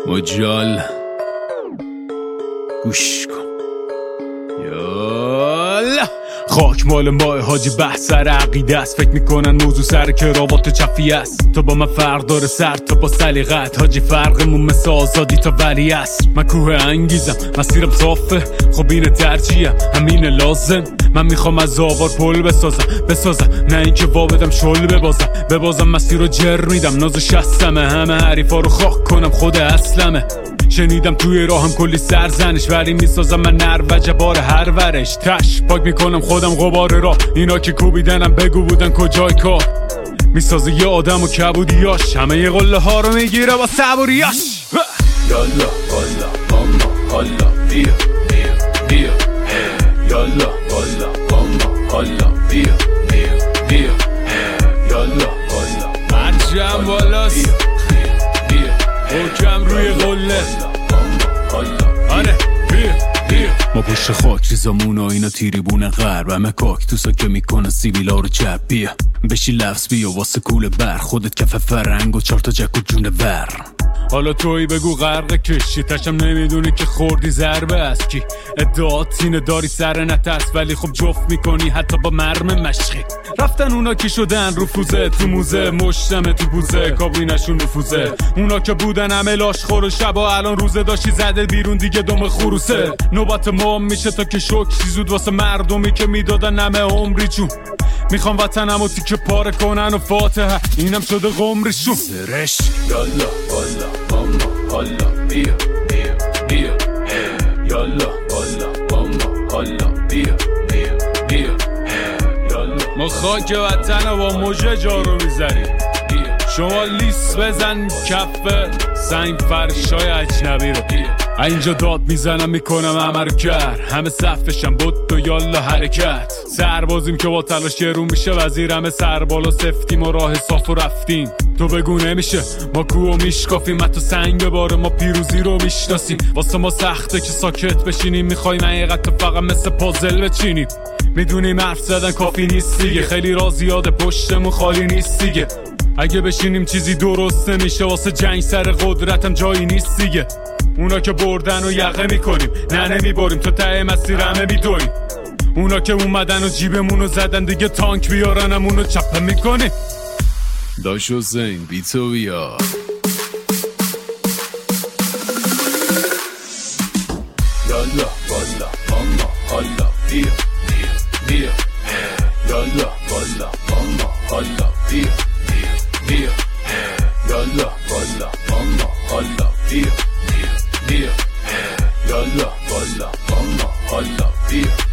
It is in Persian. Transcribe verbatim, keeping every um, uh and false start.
مجال گوش کن یالا. خاک مال ماه حاجی بحث سر عقیده است. فکر میکنن موضوع سر کراوات چفی است. تو با من فرق داره سر تو با سلیقت حاجی. فرقمون مثل آزادی تا ولی است. من کوه انگیزم مسیرم صافه. خب اینه ترجیحم همین لازم. من میخوام از آوار پل بسازم بسازم نه اینکه وا بدم شل ببازم ببازم. مسیر رو جر میدم ناز و شستمه. همه حریفا رو خاک کنم خود اصلمه. شنیدم توی راهم کلی سرزنش ولی میسازم من نر و جبار هر ورش. تش پاک میکنم خودم غبار را. اینا که کوبیدنم بگو بودن کجای کار. میسازه یه آدم و کبودیاش. همه یه قله ها رو میگیره با صبوریاش. یالا بالا ماما حالا بیا بیا بیا. یالا بالا ماما حالا بیا بیا بیا. یالا بالا عجم بالاست حکم روی قله. آره بیا بیا. ما پشت خاک ریزامون و اینا تیریبون غرب. همه کاکتوسا که میکنن سیبیلا رو چپ. بیا بشی لفظ بیا واسه کول بر. خودت کف فرنگ و چار تا جک و جون ور. حالا توی بگو غرق کشی تشم نمیدونی که خوردی ضربه است. کی ادعات اینه داری سر نترس ولی خب جفت میکنی حتی با مرم مشقی. رفتن اونا که شدن رفوزه تو موزه. مشتمه تو بوزه کابینشون رفوزه. اونا که بودن همه لاش خور و شبا الان روزه داشتی زده بیرون دیگه دم خروسه. نوبت ما میشه تا که شکشی زود واسه مردمی که میدادن همه عمری جون. میخوام وطنمو تیکه پاره کنن و فاتحه اینم شده قمریشون. سرش یالا بالا ماما حالا بیا بیا بیا. یالا بالا ماما حالا بیا بیا بیا. یالا ما خاک وطن با موجه جارو میزنیم. شما لیس بزن کفه سنگ فرشای اجنبی رو. اینجا داد میزنم میکنم همه رو کرد. همه صفشم بود تو یالا حرکت. سربازیم که با تلاش رو میشه وزیر. همه سربالا سفتیم و راه صاف و رفتیم. تو بگو نمیشه ما کوه میشکافیم. حتی سنگ باره ما پیروزی رو میشناسیم. واسه ما سخته که ساکت بشینیم. میخوایم حقیقت فقط مثل پازل بچینیم. میدونیم حرف زدن کافی نیست دیگه. خیلی را زیاده پشتمون خالی نیست دیگه. اگه بشینیم چیزی درست نمیشه. واسه جنگ سر قدرتم جایی نیست دیگه. اونا که بردن و یقه میکنیم نه نمیباریم. تو ته مسیر همه میدویم. اونا که اومدن و جیبمونو زدن دیگه تانک بیارن همونو چپه میکنیم. داش حسین بی تو بیا. یالا بالا ماما حالا بیا بیا بیا. یالا بالا ماما حالا بیا بیا بیا. یالا بالا ماما حالا بیا بیا بیا. یالا بالا ماما حالا بیا.